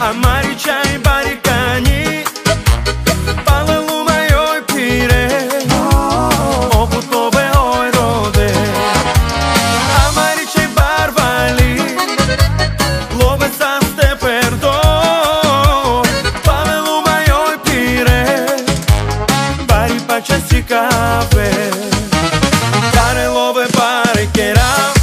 Amari čaj, barikani, palelu majoj pire, oputove oj rode. Amari čaj, barvali, love sam ste perdo, palelu majoj pire, bari pa časi kafe, care love pare keram.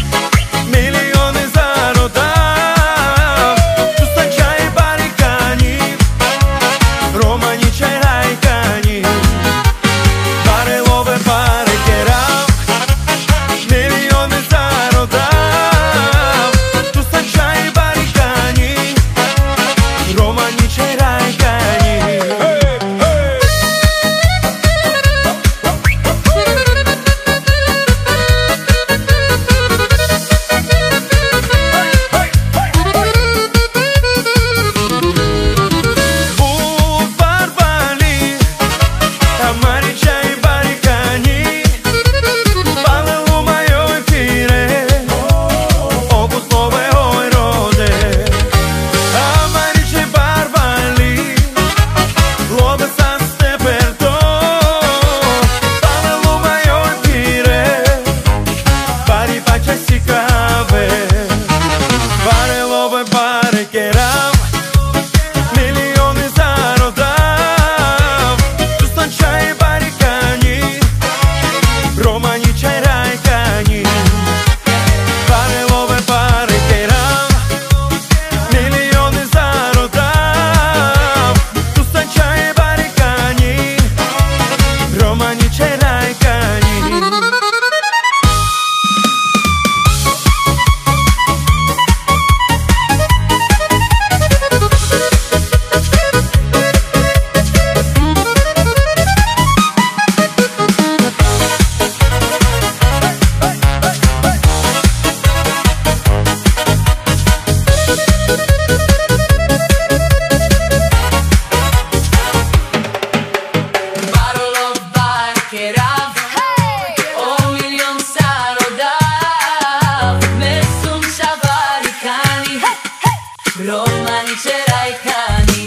Romani cerai cani,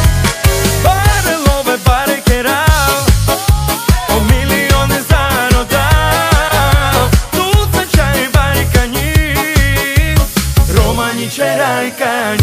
pare love pare keram, o milione zarodam. Tu să ceai barikani, romani cerai cani.